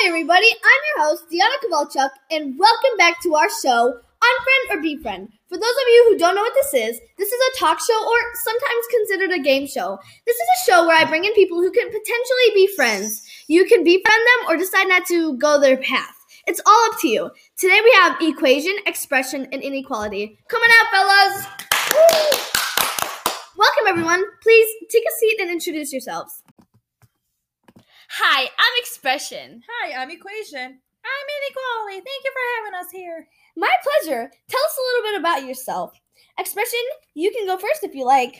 everybody, I'm your host, Deanna Kovalchuk, and welcome back to our show, Unfriend or Befriend. For those of you who don't know what this is a talk show or sometimes considered a game show. This is a show where I bring in people who can potentially be friends. You can befriend them or decide not to go their path. It's all up to you. Today we have equation, expression, and inequality. Coming out, fellas! Woo! Welcome, everyone. Please take a seat and introduce yourselves. Hi, I'm Expression. Hi, I'm Equation. I'm Inequality. Thank you for having us here. My pleasure. Tell us a little bit about yourself. Expression, you can go first if you like.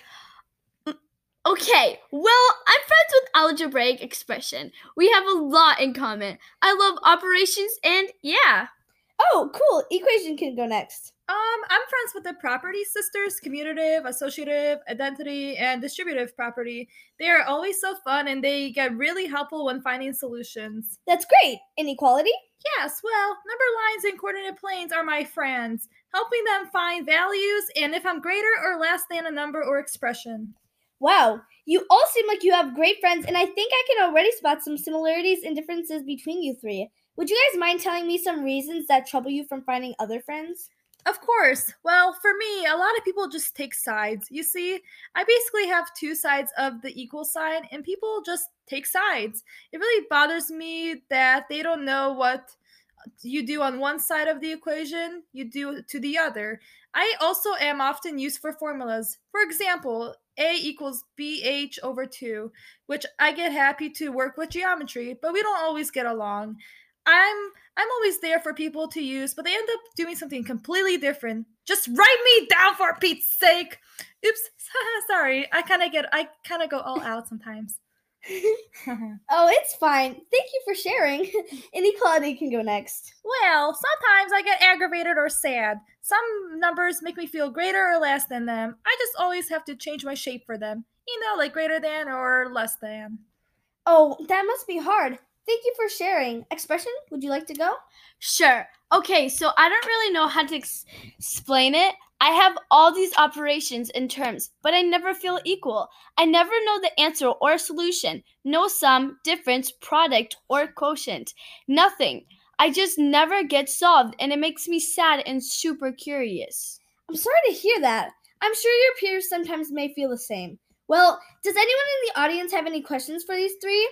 Okay, well, I'm friends with Algebraic Expression. We have a lot in common. I love operations and yeah. Oh, cool. Equation can go next. I'm friends with the property sisters, commutative, associative, identity, and distributive property. They are always so fun and they get really helpful when finding solutions. That's great. Inequality? Yes, well, number lines and coordinate planes are my friends, helping them find values and if I'm greater or less than a number or expression. Wow, you all seem like you have great friends, and I think I can already spot some similarities and differences between you three. Would you guys mind telling me some reasons that trouble you from finding other friends? Of course. Well, for me, a lot of people just take sides. You see, I basically have two sides of the equal sign, and people just take sides. It really bothers me that they don't know what you do on one side of the equation, you do to the other. I also am often used for formulas. For example, A equals BH over 2, which I get happy to work with geometry, but we don't always get along. I'm always there for people to use, but they end up doing something completely different. Just write me down for Pete's sake. Oops, sorry. I kind of go all out sometimes. Oh, it's fine. Thank you for sharing. Inequality can go next. Well, sometimes I get aggravated or sad. Some numbers make me feel greater or less than them. I just always have to change my shape for them. You know, like greater than or less than. Oh, that must be hard. Thank you for sharing. Expression, would you like to go? Sure. Okay, so I don't really know how to explain it. I have all these operations and terms, but I never feel equal. I never know the answer or solution. No sum, difference, product, or quotient. Nothing. I just never get solved, and it makes me sad and super curious. I'm sorry to hear that. I'm sure your peers sometimes may feel the same. Well, does anyone in the audience have any questions for these three?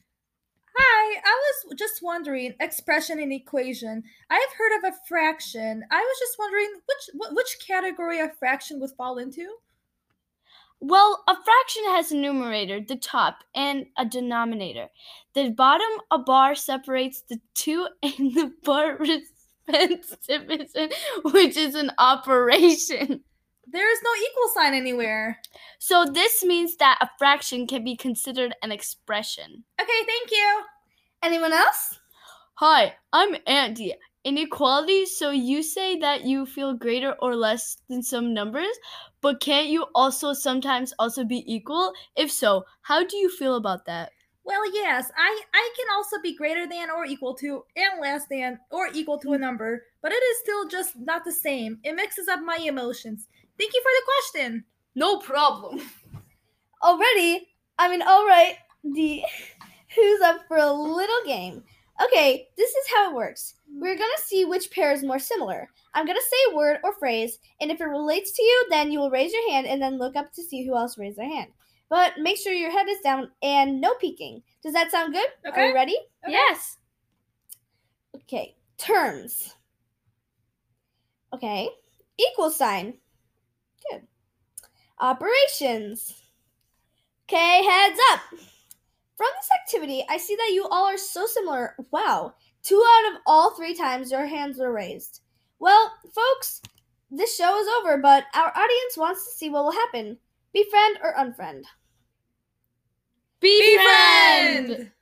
Hi, I was just wondering, expression and equation. I have heard of a fraction. I was just wondering which category a fraction would fall into? Well, a fraction has a numerator, the top, and a denominator. The bottom, a bar, separates the two, and the bar represents division, which is an operation. There is no equal sign anywhere. So this means that a fraction can be considered an expression. Okay, thank you. Anyone else? Hi, I'm Andy. Inequality, so you say that you feel greater or less than some numbers, but can't you also sometimes also be equal? If so, how do you feel about that? Well, yes, I can also be greater than or equal to and less than or equal to a number, but it is still just not the same. It mixes up my emotions. Thank you for the question. No problem. All right. Who's up for a little game? Okay, this is how it works. We're going to see which pair is more similar. I'm going to say a word or phrase, and if it relates to you, then you will raise your hand and then look up to see who else raised their hand. But make sure your head is down and no peeking. Does that sound good? Okay. Are you ready? Okay. Yes. Okay, terms. Okay, equal sign. Good. Operations. Okay, heads up. From this activity, I see that you all are so similar. Wow, 2 out of all 3 times your hands were raised. Well, folks, this show is over, but our audience wants to see what will happen. Befriend or unfriend? Befriend!